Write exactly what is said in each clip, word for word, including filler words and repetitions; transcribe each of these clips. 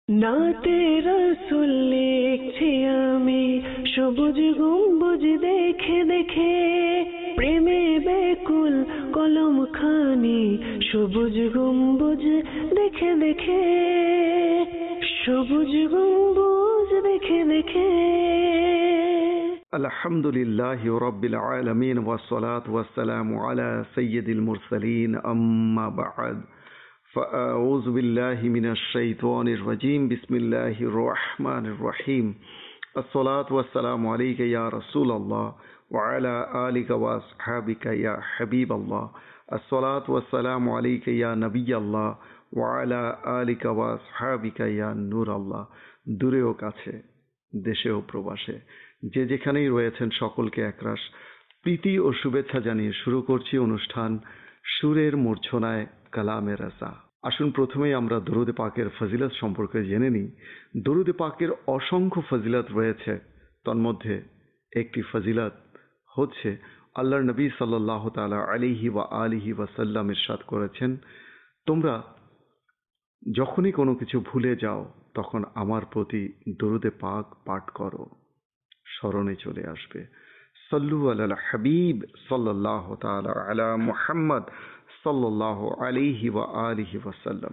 নাতে রাসূল লিখছি আমি সবুজ গম্বুজ দেখে দেখে, প্রেমে বেকুল কলম খানি সবুজ গম্বুজ দেখে দেখে, সবুজ গম্বুজ দেখে দেখে। আলহামদুলিল্লাহি রাব্বিল আলামিন ওয়াসসালাতু ওয়াসসালামু আলা সাইয়্যিদিল মুরসালিন, আম্মা বা'দ। فأعوذ بالله من الشيطان الرجيم بسم الله الرحمن الرحيم الصلاة والسلام عليك يا رسول الله وعلى آلك وأصحابك يا حبيب الله الصلاة والسلام عليك يا نبي الله وعلى آلك وأصحابك يا نور الله। দূরে ও কাছে, দেশে ও প্রবাসে, যে যেখানেই রয়েছেন সকলকে একরাশ প্রীতি ও শুভেচ্ছা জানিয়ে শুরু করছি অনুষ্ঠান সুরের মূর্ছনায় কালামে রাজা। আসুন প্রথমেই আমরা দরুদ পাকের ফজিলত সম্পর্কে জেনে নিই। দরুদ পাকের অসংখ্য ফজিলত রয়েছে, তন্মধ্যে একটি ফজিলত হচ্ছে আল্লাহর নবী সাল্লাল্লাহু তাআলা আলাইহি ওয়া আলিহি ওয়াসাল্লাম ইরশাদ করেছেন, তোমরা যখনই কোনো কিছু ভুলে যাও তখন আমার প্রতি দরুদে পাক পাঠ করো, স্মরণে চলে আসবে। সাল্লু আলাল হাবিব সাল্লাল্লাহু তাআলা আলা মুহাম্মদ সাল্লাল্লাহু আলাইহি ওয়া আলিহি ওয়াসাল্লাম।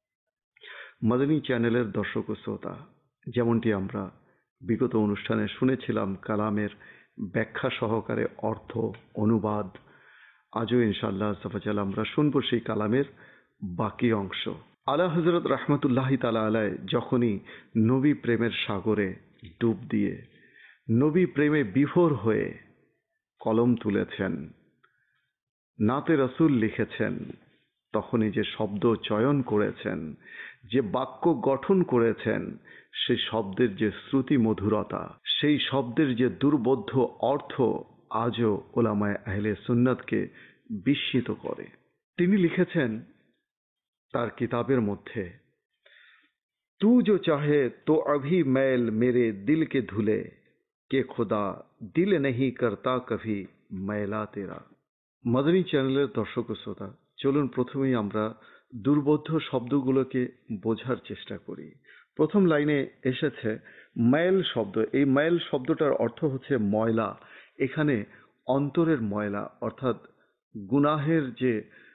মাদানী চ্যানেলের দর্শক ও শ্রোতা, যেমনটি আমরা বিগত অনুষ্ঠানে শুনেছিলাম কালামের ব্যাখ্যা সহকারে অর্থ অনুবাদ, আজও ইনশাআল্লাহ আযজাওয়াজাল আমরা শুনব সেই কালামের বাকি অংশ। আলা হযরত রাহমাতুল্লাহি তাআলা আলাইহি যখনই নবী প্রেমের সাগরে ডুব দিয়ে নবী প্রেমে বিভোর হয়ে কলম তুলেছেন, নাতে রাসূল লিখেছেন, তখনই যে শব্দ চয়ন করেছেন, যে বাক্য গঠন করেছেন, সেই শব্দের যে শ্রুতি মধুরতা, সেই শব্দের যে দুর্বোধ্য অর্থ আজও উলামায়ে আহলে সুন্নাতকে বিস্মিত করে। তিনি লিখেছেন তার কিতাবের মধ্যে, তু জো চাহে তো অভি मैल मेरे दिल के धुले के खुदा दिल नहीं करता कभी मैला तेरा। মাদানী চ্যানেলের দর্শক ও শ্রোতা, চলুন প্রথমেই আমরা দুর্বোধ্য শব্দগুলোকে বোঝার চেষ্টা করি। প্রথম লাইনে এসেছে মাইল শব্দ। এই মাইল শব্দটার অর্থ হচ্ছে ময়লা। এখানে অন্তরের ময়লা, অর্থাৎ গুনাহের যে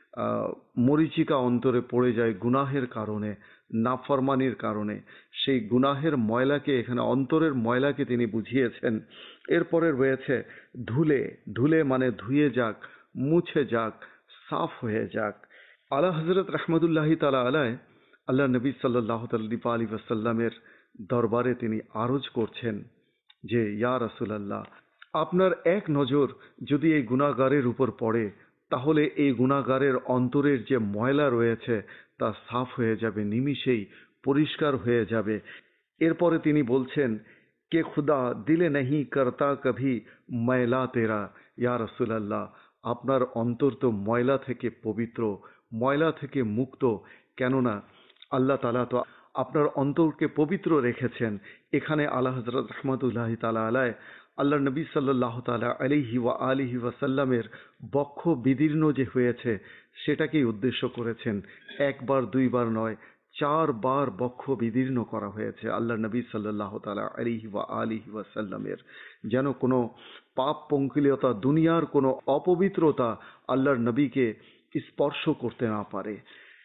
মরিচিকা অন্তরে পড়ে যায় গুনাহের কারণে, নাফরমানির কারণে, সেই গুনাহের ময়লাকে এখানে অন্তরের ময়লাকে তিনি বুঝিয়েছেন। এরপরে রয়েছে ধুলে। ধুলে মানে ধুয়ে যাক, মুছে যাক, সাফ হয়ে যাক। আলা হযরত রাহমাতুল্লাহি তাআলা আলাইহি আল্লাহ নবী সাল্লাল্লাহু আলাইহি ওয়াসাল্লামের দরবারে তিনি আরজ করছেন যে, ইয়া রাসূলুল্লাহ, আপনার এক নজর যদি এই গুনাহগারের উপর পড়ে তাহলে এই গুনাহগারের অন্তরের যে ময়লা রয়েছে তা সাফ হয়ে যাবে, নিমিষেই পরিষ্কার হয়ে যাবে। এরপরে তিনি বলছেন, কে খুদা দিলে नहीं करता कभी मैला तेरा। ইয়া রাসূলুল্লাহ, আপনার অন্তর তো ময়লা থেকে পবিত্র, ময়লা থেকে মুক্ত, কেননা আল্লাহ তাআলা তো আপনার অন্তরকে পবিত্র রেখেছেন। এখানে আলা হযরত রাহমাতুল্লাহি তাআলা আলাইহি আল্লাহ নবী সাল্লাল্লাহু তাআলা আলাইহি ওয়া আলিহি ওয়াসাল্লামের বক্ষ বিদীর্ণ যে হয়েছে সেটাকেই উদ্দেশ্য করেছেন। একবার দুইবার নয়, চারবার বক্ষ বিদীর্ণ করা হয়েছে আল্লাহ নবী সাল্লাল্লাহু তাআলা আলাইহি ওয়া আলিহি ওয়াসাল্লামের, যেন কোনো পাপ পঙ্কিলতা, দুনিয়ার কোনো অপবিত্রতা আল্লাহর নবীকে স্পর্শ করতে না পারে।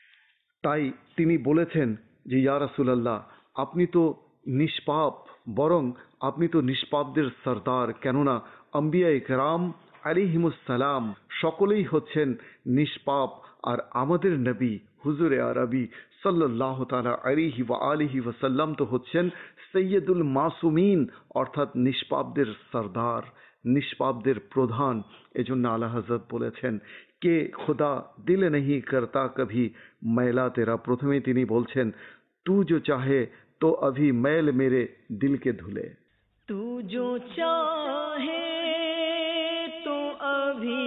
তাই তিনি বলেছেন যে, ইয়া রাসূলুল্লাহ, আপনি তো নিষ্পাপ, বরং আপনি তো নিষ্পাপদের সরদার, কেননা আম্বিয়া ইকরাম আলাইহিমুস সালাম সকলেই হচ্ছেন নিষ্পাপ, আর আমাদের নবী হুজুরে আরবি সাল্লাল্লাহু তাআলা আলাইহি ওয়া আলিহি ওয়াসাল্লাম তো হচ্ছেন সৈয়দুল মাসুমিন, অর্থাৎ নিষ্পাপদের সরদার, নিষ্পাপদের প্রধান। এজন্য আলা হযরত বলেছেন, কে খুদা দিল नहीं करता कभी मैला तेरा। প্রথমেই তিনি বলছেন, তু जो चाहे तो अभी मैल मेरे दिल के धुले। तू जो चाहे तो अभी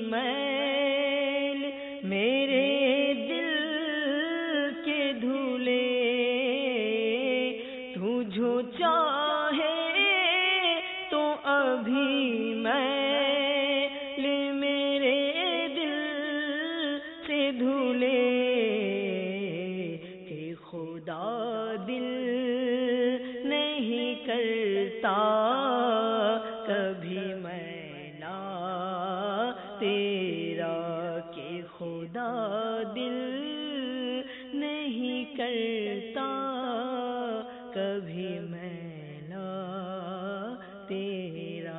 मैल मेरे दिल के धुले, तू जो चाहे तो अभी मैल मेरे दिल से धुले, हे खुदा दिल करता कभी मैला तेरा के खुदा दिल नहीं करता कभी मैला तेरा।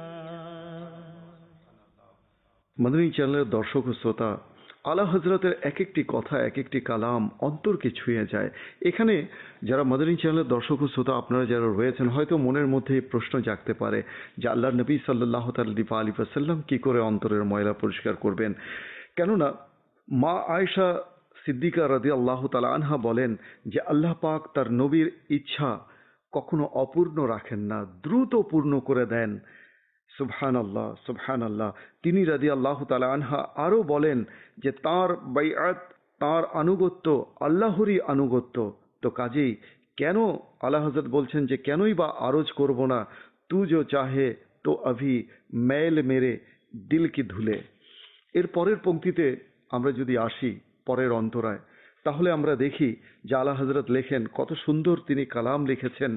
মাদানী চ্যানেলের দর্শক ও শ্রোতা, আলা হজরতের এক একটি কথা, এক একটি কালাম অন্তরকে ছুঁয়ে যায়। এখানে যারা মাদানী চ্যানেলের দর্শক ও শ্রোতা আপনারা যারা রয়েছেন, হয়তো মনের মধ্যে প্রশ্ন জাগতে পারে যে আল্লাহর নবী সাল্লাল্লাহু আলাইহি ওয়াসাল্লাম কি করে অন্তরের ময়লা পরিষ্কার করবেন। কেননা মা আয়েশা সিদ্দিকা রাদিয়াল্লাহু তাআলা আনহা বলেন যে আল্লাহ পাক তার নবীর ইচ্ছা কখনো অপূর্ণ রাখেন না, দ্রুত পূর্ণ করে দেন। সুবহানাল্লাহ, সুবহানাল্লাহ। তিনি রাদিয়াল্লাহু তাআলা আনহা আরো বলেন যে তার বাইআত, তার আনুগত্য আল্লাহরই আনুগত্য। তো কাজেই কেন আলা হযরত বলছেন যে কেনই বা আরজ করব না, তু জো চাহে তো অভি মেল মেরে দিল কি ধুলে। এর পরের পংক্তিতে আমরা যদি আসি, পরের অন্তরায়, তাহলে আমরা দেখি যে আলা হযরত লেখেন, কত সুন্দর তিনি কালাম লিখেছেন।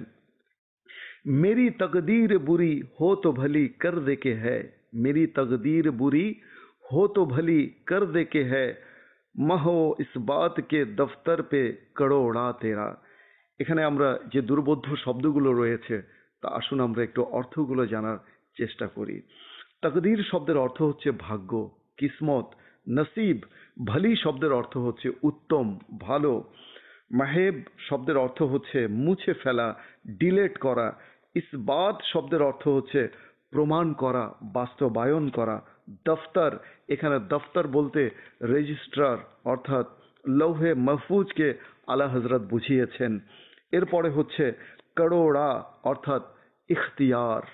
मेरी तकदीर बुरी हो तो भली कर दे के है, मेरी तकदीर बुरी हो तो भली कर दे के है, महो इस बात के दफ्तर पे कड़ोड़ा तेरा। এখানে আমরা যে দুর্বোধ্য শব্দগুলো রয়েছে তা আসুন আমরা একটু অর্থগুলো জানার চেষ্টা করি। তকদির শব্দের অর্থ হচ্ছে ভাগ্য, কিসমত, নসিব। ভলি শব্দের অর্থ হচ্ছে উত্তম, ভালো। মাহেব শব্দের অর্থ হচ্ছে মুছে ফেলা, ডিলেট করা। ইসবাত শব্দের অর্থ হচ্ছে প্রমাণ করা, বাস্তবায়ন করা। দফতর, এখানে দফতর বলতে রেজিস্ট্রার অর্থাৎ লৌহে মাহফুজকে আলা হযরত বুঝিয়েছেন। এরপরে হচ্ছে করোড়া অর্থাৎ ইখতিয়ার,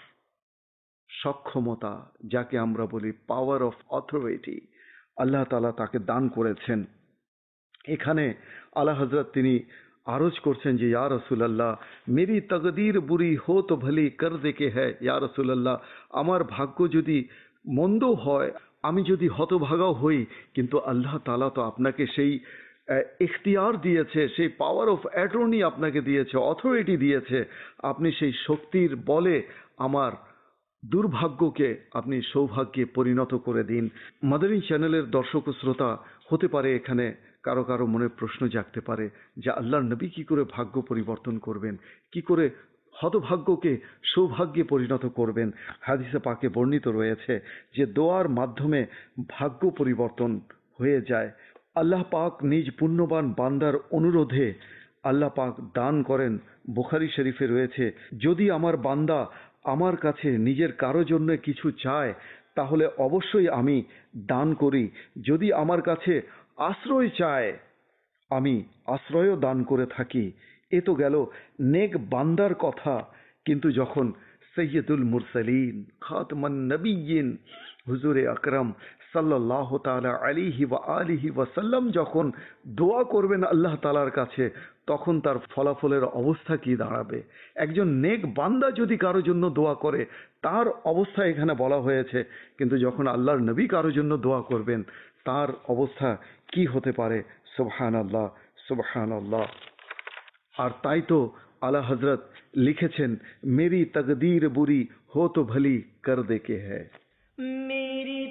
সক্ষমতা, যাকে আমরা বলি পাওয়ার অফ অথরিটি, আল্লাহ তাআলা তাকে দান করেছেন। এখানে আলা হযরত তিনি আরজ করছেন যে ইয়া রাসূলুল্লাহ, মেরি তকদীর বুরি হো তো ভলি কর দে কে হ্যায়। ইয়া রাসূলুল্লাহ, আমার ভাগ্য যদি মন্দ হয়, আমি যদি হতভাগাও হই, কিন্তু আল্লাহ তাআলা তো আপনাকে সেই ইখতিয়ার দিয়েছে, সেই পাওয়ার অফ অ্যাটর্নি আপনাকে দিয়েছে, অথরিটি দিয়েছে। আপনি সেই শক্তির বলে আমার দুর্ভাগ্যকে আপনি সৌভাগ্যে পরিণত করে দিন। মাদানী চ্যানেলের দর্শক ও শ্রোতা, হতে পারে এখানে কারো কারো মনে প্রশ্ন জাগতে পারে যে আল্লাহর নবী কি করে ভাগ্য পরিবর্তন করবেন, কি করে হতভাগ্যকে সৌভাগ্যে পরিণত করবেন। হাদিসে পাকে বর্ণিত রয়েছে যে দোয়ার মাধ্যমে ভাগ্য পরিবর্তন হয়ে যায়। আল্লাহ পাক নিজ পুণ্যবান বান্দার অনুরোধে আল্লাহ পাক দান করেন। বুখারী শরীফে রয়েছে, যদি আমার বান্দা আমার কাছে নিজের কারো জন্য কিছু চায় তাহলে অবশ্যই আমি দান করি। যদি আমার কাছে আশ্রয় চায় আমি আশ্রয়ও দান করে থাকি। এ তো গেল নেক বান্দার কথা। কিন্তু যখন সৈয়দুল মুরসালিন খাতমান নবিয়্যিন হুজুরে আকরাম সাল্লাল্লাহু তাআলা আলাইহি ওয়া আলিহি ওয়াসাল্লাম যখন দোয়া করবেন আল্লাহ তাআলার কাছে, তখন তার ফলাফলের অবস্থা কি দাঁড়াবে। একজন নেক বান্দা যদি কারোর জন্য দোয়া করে তার অবস্থা এখানে বলা হয়েছে, কিন্তু যখন আল্লাহর নবী কারোর জন্য দোয়া করবেন তার অবস্থা কি হতে পারে। সুবহানাল্লাহ, সুবহানাল্লাহ। আর তাই তো আলা হযরত লিখেছেন, মেরি তকদীর বুরি হো তো ভলি কর দে কে হ্যায়। मेरी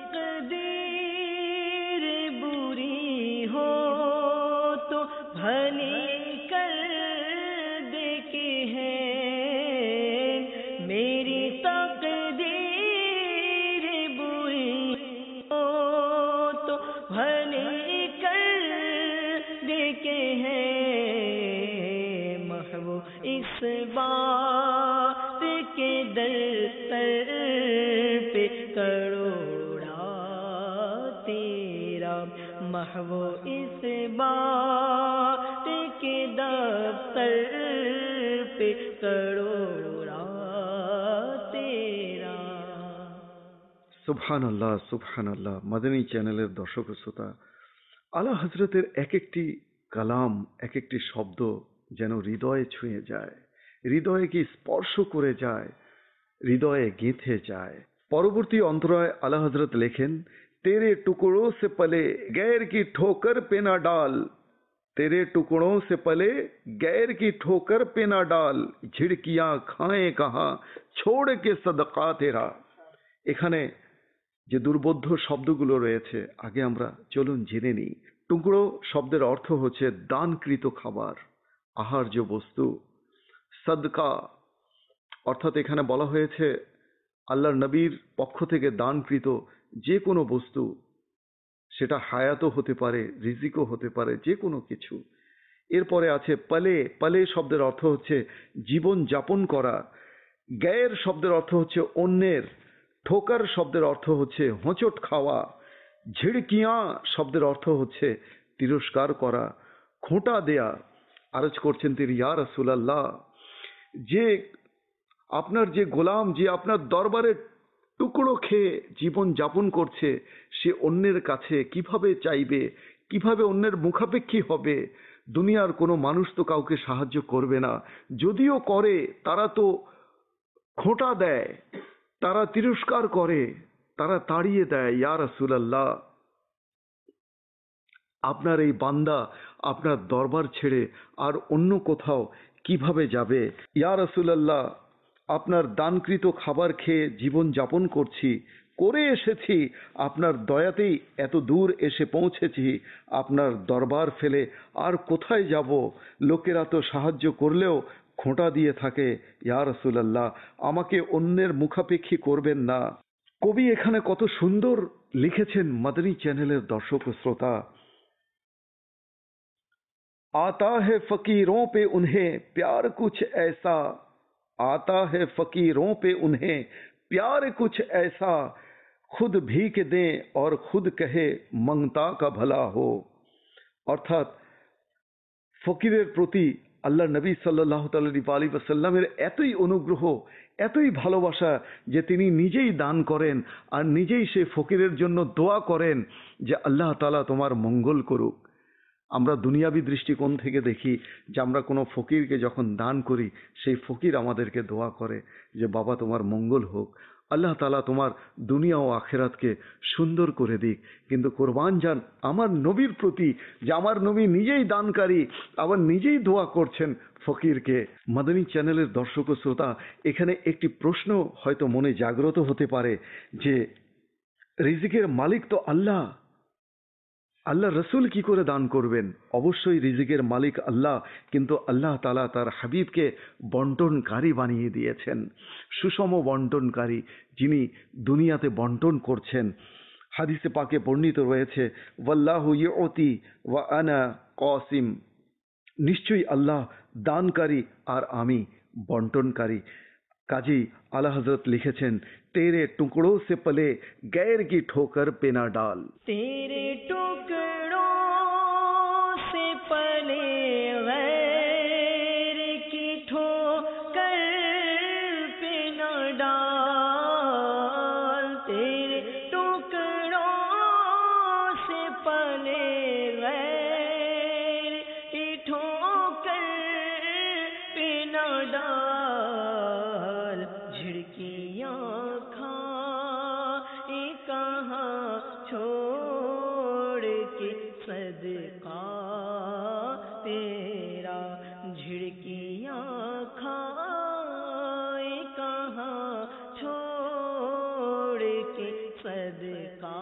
तकदीर बुरी हो तो भली कर दे के है, मेरी तकदीर बुरी हो तो भली कर दे के है, महबूब इस बात के दर पर पे करोड़ा तेरा, महबूब इस बात के दफ्तर पे करोड़ा तेरा। সুবহানাল্লাহ, সুবহানাল্লাহ। মাদানী চ্যানেলের দর্শক শ্রোতা, আলা হযরতের এক একটি কালাম, এক একটি শব্দ যেন হৃদয়ে ছুঁয়ে যায়, হৃদয়কে স্পর্শ করে যায়, হৃদয়ে গেঁথে যায়। পরবর্তী অন্তরায় আলা হযরত লেখেন, তেরে টুকরো সে পলে গैर की ठोकर पे ना डाल, तेरे टुकड़ों से पले गैर की ठोकर पे ना डाल, झिड़कियां खाए कहां छोड़ के सदका तेरा। এখানে যে দুর্বোধ্য শব্দগুলো রয়েছে আগে আমরা চলুন জেনে নিই। টুকরো শব্দের অর্থ হচ্ছে দানকৃত খাবার, আহার্য বস্তু। সদকা অর্থাৎ এখানে বলা হয়েছে আল্লাহর নবীর পক্ষ থেকে দানকৃত যে কোনো বস্তু, সেটা হায়াতও হতে পারে, রিজিকও হতে পারে, যে কোনো কিছু। এরপরে আছে পলে, পলে শব্দের অর্থ হচ্ছে জীবন যাপন করা। গ্যার শব্দের অর্থ হচ্ছে অন্যের। ঠোকার শব্দের অর্থ হচ্ছে হোঁচট খাওয়া। ঝিড়কিয়া শব্দের অর্থ হচ্ছে তিরস্কার করা, খোঁটা দেয়া। আরজ করছেন তিনি, ইয়া রাসূলুল্লাহ, যে আপনার যে গোলাম, যে আপনার দরবারে টুকরো খেয়ে জীবন যাপন করছে, সে অন্যের কাছে কিভাবে চাইবে, কিভাবে অন্যের মুখাপেক্ষী হবে? দুনিয়ার কোনো মানুষ তো কাউকে সাহায্য করবে না, যদিও করে তারা তো খোঁটা দেয়, তারা তিরস্কার করে, তারা তাড়িয়ে দেয়। ইয়া রাসূলুল্লাহ, আপনার এই বান্দা আপনার দরবার ছেড়ে আর অন্য কোথাও কিভাবে যাবে? ইয়া রাসূলুল্লাহ, আপনার দানকৃত খাবার খেয়ে জীবন যাপন করছি, করে এসেছি, আপনার দয়াতেই এত দূর এসে পৌঁছেছি, আপনার দরবার ফেলে আর কোথায় যাব? লোকেরা তো সাহায্য করলেও খোঁটা দিয়ে থাকে। ইয়া রাসূলুল্লাহ, আমাকে অন্যের মুখাপেক্ষী করবেন না। কবি এখানে কত সুন্দর লিখেছেন মাদানী চ্যানেলের দর্শক ও শ্রোতা। आता है फकीरों पे उन्हें प्यार कुछ ऐसा, आता है फकीरों पे उन्हें प्यार कुछ ऐसा, खुद भीख दे और खुद कहे मंगता का भला हो। অর্থাৎ ফকিরের প্রতি আল্লাহ নবী সাল্লাল্লাহু আলাইহি ওয়াসাল্লামের এতই অনুগ্রহ, এতই ভালোবাসা যে তিনি নিজেই দান করেন আর নিজেই সেই ফকিরের জন্য দোয়া করেন যে আল্লাহ তাআলা তোমার মঙ্গল করুক। আমরা দুনিয়াবী দৃষ্টিকোণ থেকে দেখি যে আমরা কোনো ফকিরকে যখন দান করি, সেই ফকির আমাদেরকে দোয়া করে যে বাবা তোমার মঙ্গল হোক, আল্লাহ তাআলা তোমার দুনিয়া ও আখিরাতকে সুন্দর করে দিক। কিন্তু কোরবান যান আমার নবীর প্রতি, যে আমার নবী নিজেই দানকারী, আবার নিজেই দোয়া করছেন ফকিরকে। মাদানী চ্যানেলের দর্শক ও শ্রোতা, এখানে একটি প্রশ্ন হয়তো মনে জাগ্রত হতে পারে যে রিজিকের মালিক তো আল্লাহ, আল্লাহ রসুল কি করে দান করবেন? অবশ্যই রিজিকের মালিক আল্লাহ, কিন্তু আল্লাহ তাআলা তার হাবিবকে বন্টনকারী বানিয়ে দিয়েছেন, সুষম বন্টনকারী, যিনি দুনিয়াতে বন্টন করছেন। হাদিসে পাকে বর্ণিত রয়েছে, ওয়াল্লাহু ইউতি ওয়া আনা কাসিম, নিশ্চয়ই আল্লাহ দানকারী আর আমি বন্টনকারী। কাজী আলা হযরত লিখেছেন, तेरे टुकड़ों से पले गैर की ठोकर पे ना डाल। तेरे टुकड़ों से पले गैर की ठोकर पे न डाल, तेरे टुकड़ों से पले गैर की ठोकर पे न डाल, झिड़कियां छोड़ के सदका तेरा, झिड़कियां खाए कहाँ छोड़ के सदका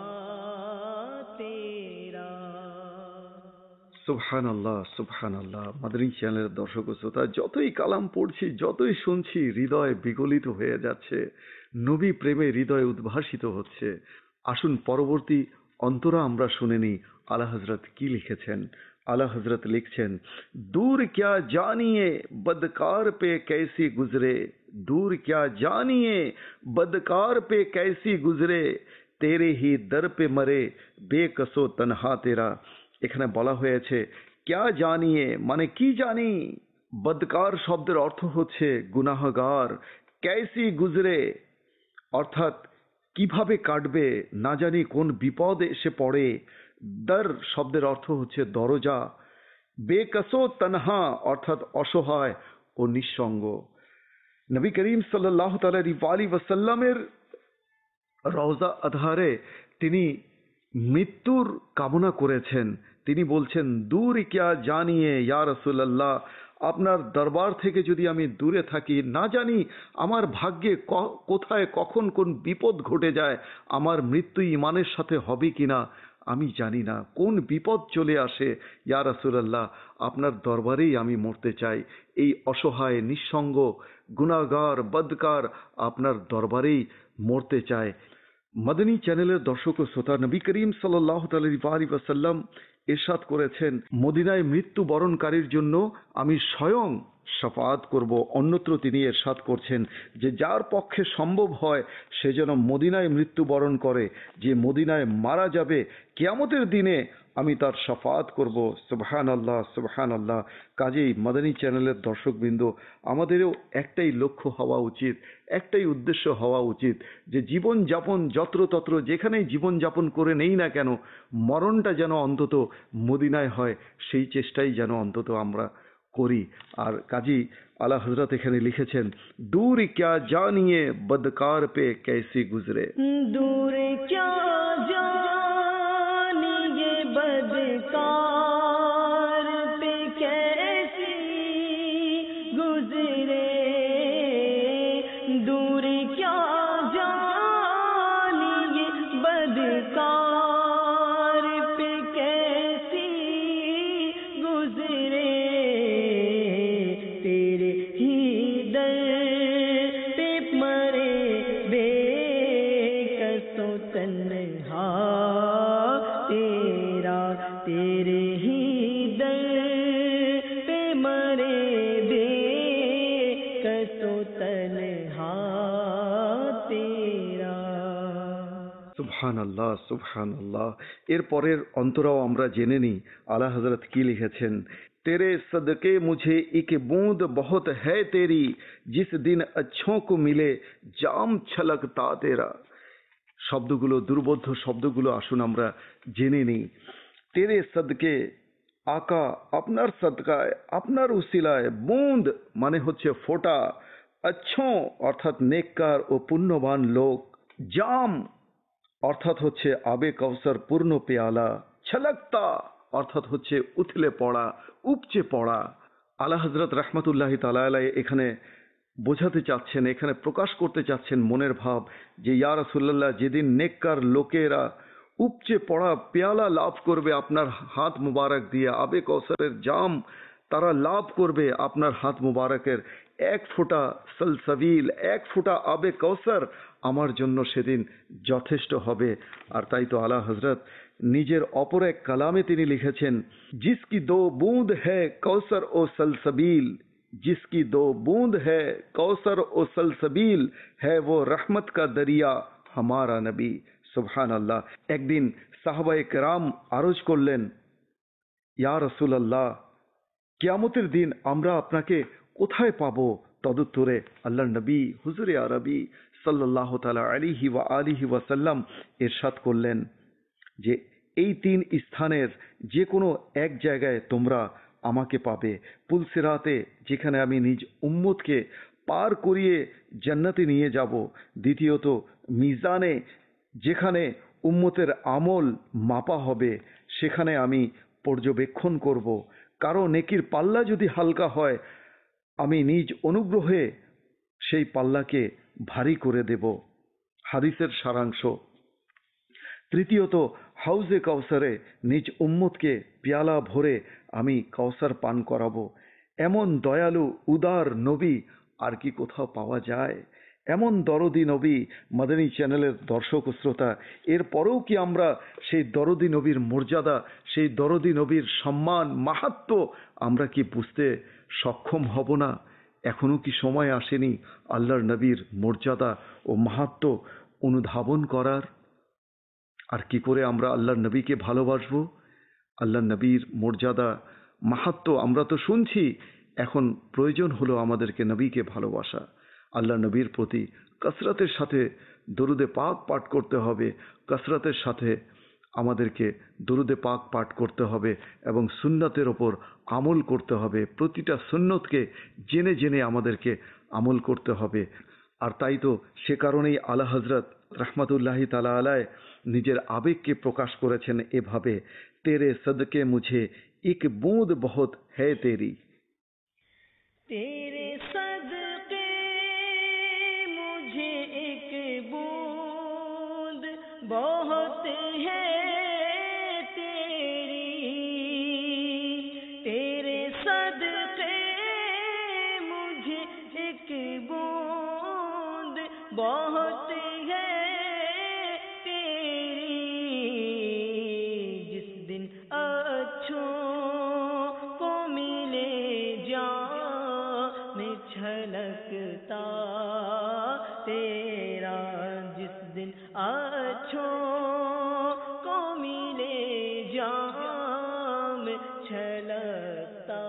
तेरा। সুবহানাল্লাহ, সুবহানাল্লাহ। মাদানী চ্যানেলের দর্শক ও শ্রোতা, যতই কালাম পড়ছি, যতই শুনছি, হৃদয় বিগলিত হয়ে যাচ্ছে, নবী প্রেমে হৃদয় উদ্ভাসিত হচ্ছে। আসুন পরবর্তী অন্তরা আমরা শুনে নিই আলা হযরত কি লিখেছেন। আলা হযরত লিখছেন, दूर क्या जानिए बदकार पे कैसी गुजरे, दूर क्या जानिए बदकार पे कैसी गुजरे, तेरे ही दर पे मरे बेकसो तन्हा तेरा। এখানে বলা হয়েছে क्या जानिए মানে কি জানি, বদকার শব্দের অর্থ হচ্ছে গুনাহগার, कैसी गुजरे অর্থাৎ কিভাবে কাটবে, না জানি কোন বিপদ এসে পড়ে। দর শব্দের অর্থ হচ্ছে দরজা। বেকসো তনহা অর্থাৎ অসহায় ও নিঃসঙ্গ। নবী করিম সাল্লাল্লাহু আলাইহি ওয়াসাল্লামের রওজা আদহারে তিনি মৃত্যুর কামনা করেছেন, তিনি বলছেন, দূর কিয়া জানিয়ে ইয়া রাসূলুল্লাহ, আপনার দরবার থেকে যদি আমি দূরে থাকি, না জানি আমার ভাগ্যে কোথায় কখন কোন বিপদ ঘটে যায়, আমার মৃত্যু ইমানের সাথে হবে কিনা আমি জানি না, কোন বিপদ চলে আসে। ইয়া রাসূলুল্লাহ, আপনার দরবারেই আমি মরতে চাই। এই অসহায় নিঃসঙ্গ গুনাহগার বদকার আপনার দরবারেই মরতে চায়। মদনী চ্যানেলের দর্শক ও শ্রোতা, নবী করিম সাল্লাল্লাহু আলাইহি ওয়াসাল্লাম ইরশাদ করেছেন, মদিনায় মৃত্যুবরণকারীর জন্য আমি স্বয়ং শাফাআত করব। অন্যত্র তিনি ইরশাদ করছেন যে যার পক্ষে সম্ভব হয় সে যেন মদিনায় মৃত্যুবরণ করে, যে মদিনায় মারা যাবে, কিয়ামতের দিনে আমি তার শাফাআত করব। সুবহানাল্লাহ, সুবহানাল্লাহ। কাজেই মদনী চ্যানেলের দর্শকবৃন্দ, আমাদেরও একটাই লক্ষ্য হওয়া উচিত, একটাই উদ্দেশ্য হওয়া উচিত যে জীবনযাপন যত্রতত্র যেখানেই জীবনযাপন করে নেই না কেন, মরণটা যেন অন্তত মদিনায় হয়, সেই চেষ্টাই যেন অন্তত আমরা করি। আর কাজী আলা হযরত এখানে লিখেছেন, দূর ক্যা জানিয়ে বদকার পে कैसी गुजरे, दूर क्या जानिए बदकार पे कैसी गुजरे, दूर क्या जानिए बदकार पे कैसी गुजरे, तेरे ही दर पे मरे बेकसो तन्हा तेरा, तेरे ही दर पे मरे बेकसो तन्हा तेरा। সুবহানাল্লাহ, সুবহানাল্লাহ। এর পরের অন্তরাও আমরা জেনে নিই আলা হযরত কি লিখেছেন। तेरे सदके मुझे एक बूंद बहुत है तेरी, जिस दिन अच्छों को मिले जाम छलकता तेरा। শব্দগুলো, দুর্বোধ্য শব্দগুলো আসুন আমরা জেনে নিই। তেরে সদকে, আকা আপনার সদকায়, আপনার উসিলায়, বুন্দ মানে হচ্ছে ফোঁটা, আচ্ছো অর্থাৎ নেককার ও পুণ্যবান লোক, জাম অর্থাৎ হচ্ছে আবে কৌসর পূর্ণ পেয়ালা, ছলকতা অর্থাৎ হচ্ছে উথলে পড়া, উপচে পড়া। আলা হযরত রাহমাতুল্লাহি তাআলা আলাইহি এখানে বোঝাতে চাচ্ছেন, এখানে প্রকাশ করতে চাচ্ছেন মনের ভাব যে ইয়া রাসূলুল্লাহ, যেদিন নেককার লোকেরা উপচে পড়া পেয়ালা লাভ করবে আপনার হাত মুবারক দিয়ে, আবে কৌসরের জাম তারা লাভ করবে আপনার হাত মুবারকের, এক ফোঁটা সলসবিল, এক ফোঁটা আবে কৌসর আমার জন্য সেদিন যথেষ্ট হবে। আর তাই তো আলা হযরত নিজের অপর এক কালামে তিনি লিখেছেন, জিসকি দো বুঁদ হ্যায় কৌসর ও সলসবিল, जिसकी दो बूंद है कौसर ओ सलसबील, है वो रहमत का दरिया हमारा नबी। सुबहान अल्लाह। একদিন সাহাবায়ে কেরাম আরজ করলেন, ইয়া রাসূলুল্লাহ, কিয়ামতের দিন আমরা আপনাকে কোথায় পাবো? তদুত্তরে আল্লাহর নবী হুজুরে আরবি সাল্লাল্লাহু তাআলা আলাইহি ওয়া আলিহি ওয়াসাল্লাম ইরশাদ করলেন যে এই তিন স্থানের যে কোনো এক জায়গায় তোমরা আমাকে পাবে। পুলসিরাতে, যেখানে আমি নিজ উম্মতকে পার করিয়ে জান্নাতে নিয়ে যাব। দ্বিতীয়ত মিজানে, যেখানে উম্মতের আমল মাপা হবে, সেখানে আমি পর্যবেক্ষণ করব। কারো নেকির পাল্লা যদি হালকা হয়, আমি নিজ অনুগ্রহে সেই পাল্লাকে ভারী করে দেব। হাদিসের সারাংশ। তৃতীয়ত হাউজে কাউসারে নিজ উম্মতকে পেয়ালা ভরে আমি কাউসার পান করাবো। এমন দয়ালু উদার নবী আর কি কোথাও পাওয়া যায়? এমন দরদি নবী। মদনী চ্যানেলের দর্শক ও শ্রোতা, এরপরেও কি আমরা সেই দরদি নবীর মর্যাদা, সেই দরদি নবীর সম্মান, মাহাত্ম্য আমরা কি বুঝতে সক্ষম হব না? এখনো কি সময় আসেনি আল্লাহর নবীর মর্যাদা ও মাহাত্ম্য অনুধাবন করার? আর কি করে আমরা আল্লাহর নবীকে ভালোবাসবো? আল্লাহর নবীর মর্যাদা, মাহাত্ম্য আমরা তো শুনছি, এখন প্রয়োজন হলো আমাদেরকে নবীকে ভালোবাসা। আল্লাহ নবীর প্রতি কসরতের সাথে দরুদে পাক পাঠ করতে হবে, কসরতের সাথে আমাদেরকে দরুদে পাক পাঠ করতে হবে এবং সুন্নতের ওপর আমল করতে হবে। প্রতিটা সুন্নতকে জেনে জেনে আমাদেরকে আমল করতে হবে। আর তাই তো সে কারণেই আলা হযরত রাহমাতুল্লাহি তাআলা আলাইহি নিজের আবেগকে প্রকাশ করেছেন এভাবে تیرے صدقے مجھے ایک بوند بہت ہے تیری. تیرے صدقے مجھے ایک بوند بہت ہے تیری. تیرے صدقے مجھے ایک بوند بہت ہے تیری. جس دن اچھوں کو ملے جام میں چھلکتا تیرا. جس دن اچھوں کو ملے جام چھلکتا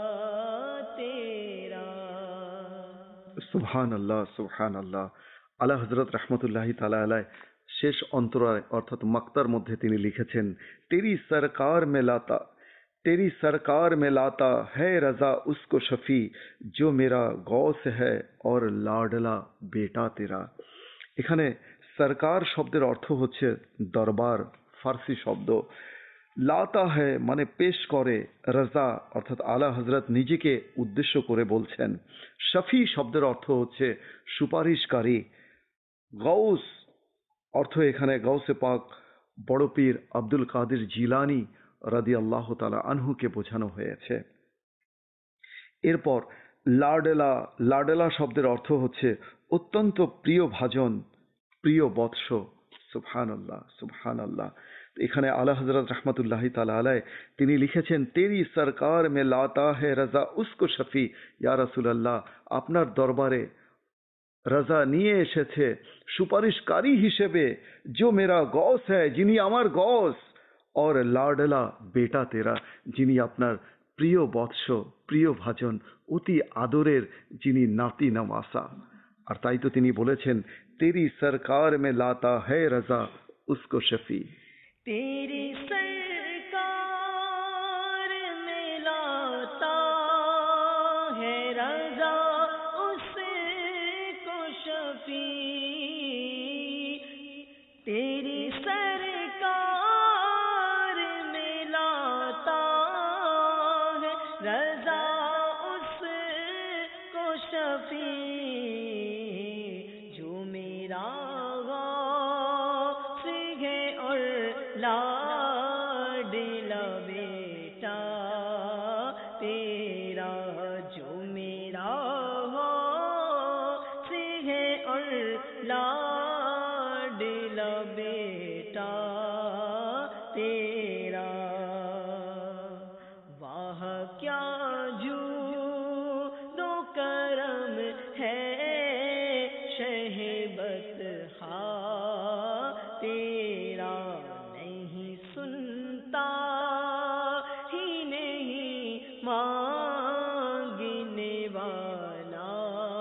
تیرا. সুবহান আল্লাহ, সুবহান আল্লাহ. আলা হযরত রহমতুল্লাহি তাআলা আলাইহি শেষ অন্তরায় অর্থাৎ মাক্তার মধ্যে তিনি লিখেছেন, তেরি সরকার মে লাতা তেরি সরকার মে লাতা হ্যায় রাজা উসকো শফি जो मेरा गौस है और लाडला बेटा तेरा. এখানে সরকার শব্দের অর্থ হচ্ছে দরবার, ফার্সি শব্দ. লাতা হ্যায় মানে পেশ করে, রাজা অর্থাৎ আলা হযরত নিজেকে উদ্দেশ্য করে বলছেন. শফি শব্দের অর্থ হচ্ছে সুপারিশকারী. গৌস অর্থ এখানে গৌসে পাক বড় পীর আব্দুল কাদের জিলানী রাদিয়াল্লাহু তাআলা আনহুকে বোঝানো হয়েছে. এরপর লাডলা লাডলা শব্দের অর্থ হচ্ছে অত্যন্ত প্রিয় ভাজন, প্রিয় বৎস. সুবহানাল্লাহ, সুবহানাল্লাহ. এখানে আলা হযরত রহমতুল্লাহি তাআলা আলাইহি তিনি লিখেছেন, তেরি সরকার মে লাতা হে রাজা উসকো শফি. ইয়া রাসূলুল্লাহ, আপনার দরবারে রাজা নিয়ে এসেছে সুপারিশকারী হিসেবে जो मेरा गौस है, যিনি আমার গস, और লাডলা বেটা তেরা, যিনি আপনার প্রিয় বৎস, প্রিয় ভাজন, অতি আদরের, যিনি নাতি নওয়াসা. আর তাই তো তিনি বলেছেন, তেরি সরকার মে লাতা হে রাজা উসকো শফি. تیری سرکار میں لاتا ہے رضا اس کو شفیع. تیری سرکار میں لاتا ہے رضا اس کو شفیع. جو میرا غوث ہے اور لاڈلا بیٹا تیرا. جو میرا غوث ہے اور لاڈلا بیٹا تیرا. واہ کیا جود و کرم ہے شہ بطحا تیرا. نہیں سنتا ہی نہیں مانگنے والا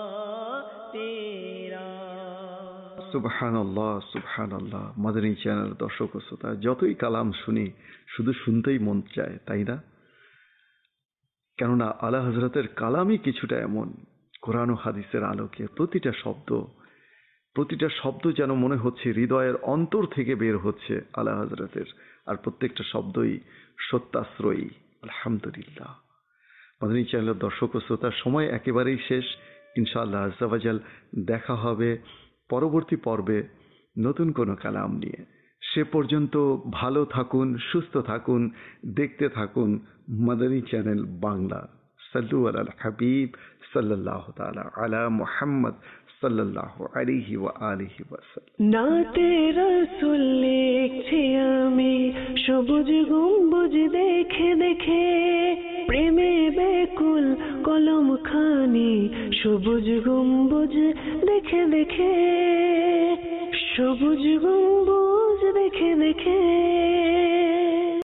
تیرا. সুবহানাল্লাহ, সুবহানাল্লাহ. মাদানী চ্যানেল দর্শক ও শ্রোতা, যতই কালাম শুনি শুধু শুনতেই মন চায়, তাই না? কেননা আলা হযরতের কালামই কিছুটা এমন, কোরআন ও হাদিসের আলোকে প্রতিটা শব্দ প্রতিটা শব্দ যেন মনে হচ্ছে হৃদয়ের অন্তর থেকে বের হচ্ছে আলা হযরতের, আর প্রত্যেকটা শব্দই সত্যাশ্রয়ী. আলহামদুলিল্লাহ. মাদানী চ্যানেলের দর্শক ও শ্রোতার সময় একেবারেই শেষ. ইনশাআল্লাহ আজ্জা ওয়া জাল দেখা হবে পরবর্তী পর্বে নতুন কোনো কালাম নিয়ে. সে পর্যন্ত ভালো থাকুন, সুস্থ থাকুন, দেখতে থাকুন মাদানী চ্যানেল বাংলা. সাল্লু আলাল হাবিব সাল্লাল্লাহু তাআলা আলা মুহাম্মদ সাল্লাল্লাহু আলাইহি ওয়া আলিহি ওয়াসাল্লাম. নাতে রাসূল লিখছি আমি সবুজ গম্বুজ দেখে দেখে, প্রেমে বেকুল কলম খানি সবুজ গম্বুজ দেখে দেখে, সবুজ গম্বুজ দেখে দেখে.